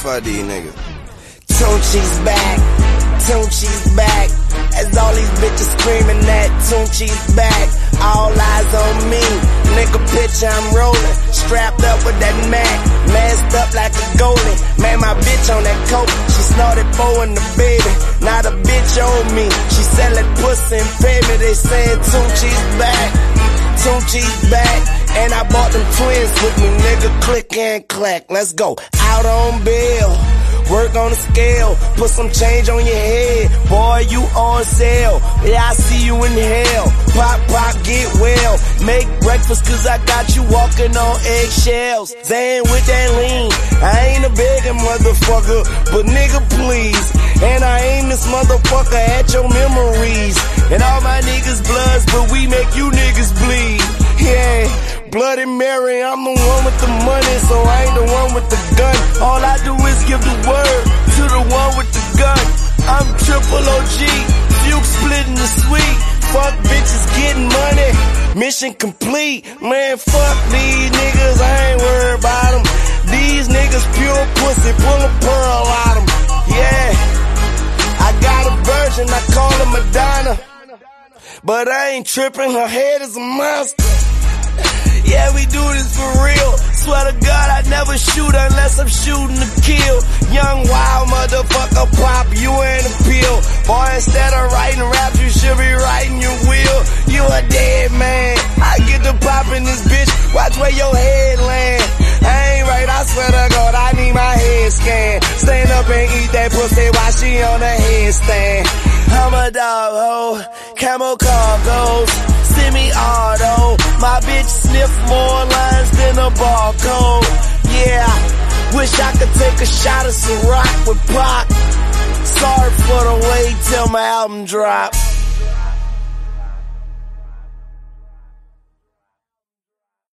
Fuck these niggas. Tunechi's back, Tunechi's back. As all these bitches screaming that Tunechi's back. All eyes on me, nigga picture I'm rolling. Strapped up with that Mac, masked up like a goalie. Man, my bitch on that coke, she snorted four in the baby. Not a bitch on me, she selling pussy and baby. They saying Tunechi's back, Tunechi's back. And I bought them twins with me, nigga, click and clack. Let's go, out on bail. Work on the scale, put some change on your head. Boy, you on sale, yeah, I see you in hell. Pop, pop, get well. Make breakfast cause I got you walking on eggshells. Zan with that lean, I ain't a begging motherfucker, but nigga please. And I aim this motherfucker at your memories. And all my niggas bloods, but we make you niggas bleed. Yeah, Bloody Mary, I'm the one with the money, so I ain't the one with the gun. All I do is give the word to the one with the gun. I'm triple OG, Fuke splitting the sweet. Fuck bitches getting money, mission complete. Man, fuck these niggas, I ain't worried about them. These niggas pure pussy, pull a pearl out them. Yeah, I got a virgin, I call her Madonna. But I ain't tripping, her head is a monster. Yeah, we do this for real. Swear to God, I never shoot unless I'm shooting to kill. Young wild motherfucker pop, you ain't a pill. Boy, instead of writing raps, you should be writing your will. You a dead man. I get to pop in this bitch, watch where your head land. I ain't right, I swear to God, I need my head scanned. Stand up and eat that pussy while she on the headstand. I'm a dog ho, camo cargoes, semi-auto. My bitch sniff more lines than a barcode. Yeah, wish I could take a shot of Ciroc with Pac. Sorry for the wait till my album drop.